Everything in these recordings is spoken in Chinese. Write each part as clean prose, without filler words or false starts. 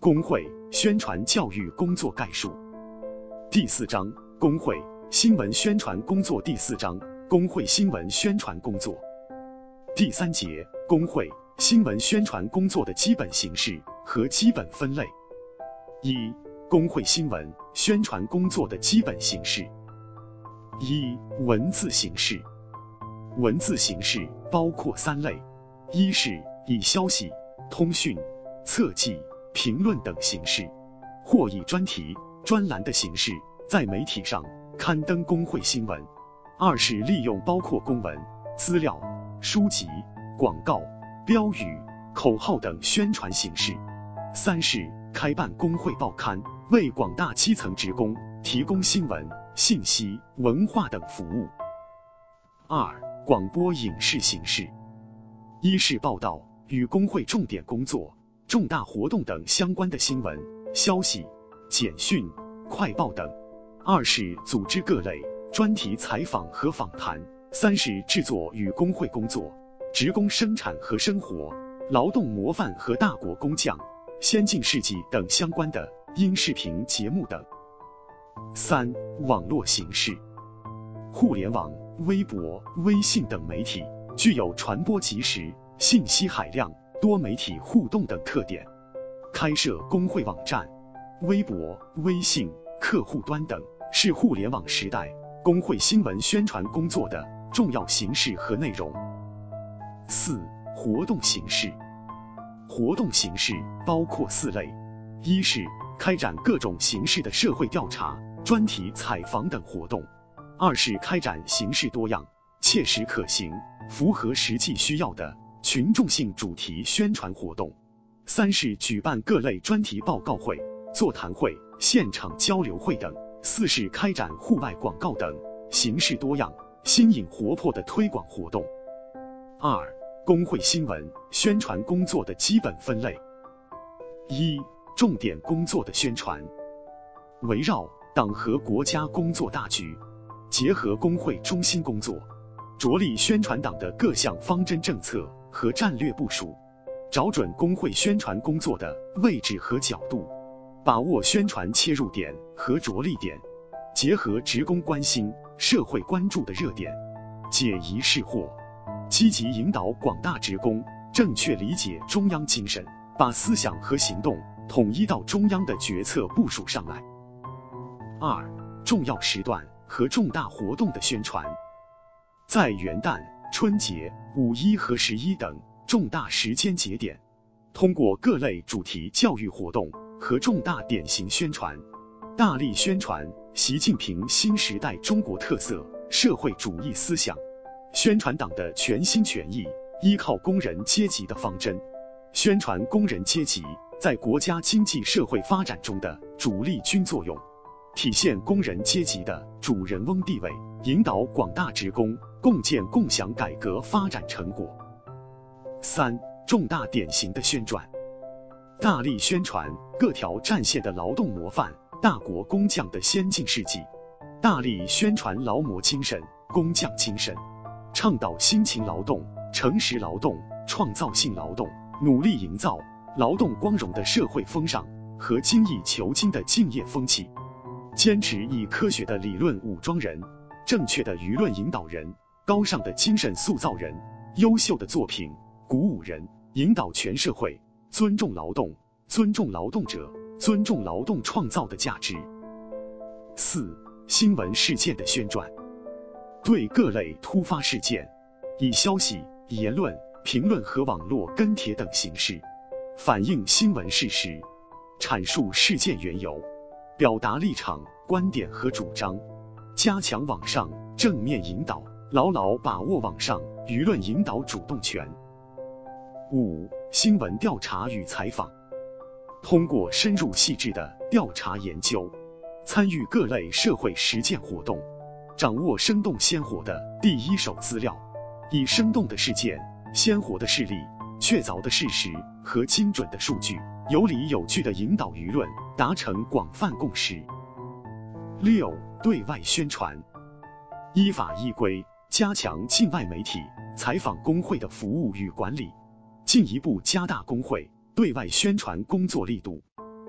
工会宣传教育工作概述。第4章工会新闻宣传工作。第4章工会新闻宣传工作。第3节工会新闻宣传工作的基本形式和基本分类。1、工会新闻宣传工作的基本形式。1、文字形式。文字形式包括3类：一是以消息、通讯、侧记、评论等形式，或以专题、专栏的形式在媒体上刊登工会新闻；二是利用包括公文、资料、书籍、广告、标语、口号等宣传形式；三是开办工会报刊，为广大基层职工提供新闻、信息、文化等服务。2、广播影视形式。一是报道与工会重点工作、重大活动等相关的新闻、消息、简讯、快报等；二是组织各类专题采访和访谈；三是制作与工会工作、职工生产和生活、劳动模范和大国工匠、先进事迹等相关的音视频节目等。3、网络形式。互联网、微博、微信等媒体具有传播及时、信息海量、多媒体互动等特点。开设工会网站、微博、微信、客户端等是互联网时代工会新闻宣传工作的重要形式和内容。4、活动形式。活动形式包括4类：一是开展各种形式的社会调查、专题采访等活动；二是开展形式多样、切实可行、符合实际需要的群众性主题宣传活动；三是举办各类专题报告会、座谈会、现场交流会等；四是开展户外广告等形式多样、新颖活泼的推广活动。2、工会新闻宣传工作的基本分类。1、重点工作的宣传。围绕党和国家工作大局，结合工会中心工作，着力宣传党的各项方针政策和战略部署，找准工会宣传工作的位置和角度，把握宣传切入点和着力点，结合职工关心、社会关注的热点，解疑释惑，积极引导广大职工正确理解中央精神，把思想和行动统一到中央的决策部署上来。2、重要时段和重大活动的宣传。在元旦、春节、5·1和11等重大时间节点，通过各类主题教育活动和重大典型宣传，大力宣传习近平新时代中国特色社会主义思想，宣传党的全心全意依靠工人阶级的方针，宣传工人阶级在国家经济社会发展中的主力军作用，体现工人阶级的主人翁地位，引导广大职工共建共享改革发展成果。3、重大典型的宣传。大力宣传各条战线的劳动模范、大国工匠的先进事迹，大力宣传劳模精神、工匠精神，倡导辛勤劳动、诚实劳动、创造性劳动，努力营造劳动光荣的社会风尚和精益求精的敬业风气，坚持以科学的理论武装人、正确的舆论引导人、高尚的精神塑造人、优秀的作品鼓舞人，引导全社会尊重劳动、尊重劳动者、尊重劳动创造的价值。4、新闻事件的宣传。对各类突发事件，以消息、言论、评论和网络跟帖等形式，反映新闻事实，阐述事件缘由，表达立场、观点和主张，加强网上正面引导，牢牢把握网上舆论引导主动权。5、新闻调查与采访。通过深入细致的调查研究，参与各类社会实践活动，掌握生动鲜活的第一手资料，以生动的事件、鲜活的事例、确凿的事实和精准的数据，有理有据地引导舆论达成广泛共识。6、对外宣传。依法依规加强境外媒体采访工会的服务与管理，进一步加大工会对外宣传工作力度，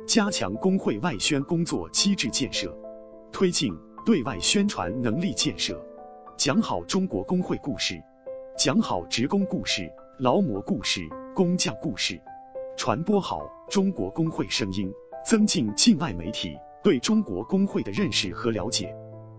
加强工会外宣工作机制建设，推进对外宣传能力建设，讲好中国工会故事，讲好职工故事、劳模故事、工匠故事，传播好中国工会声音，增进境外媒体对中国工会的认识和了解。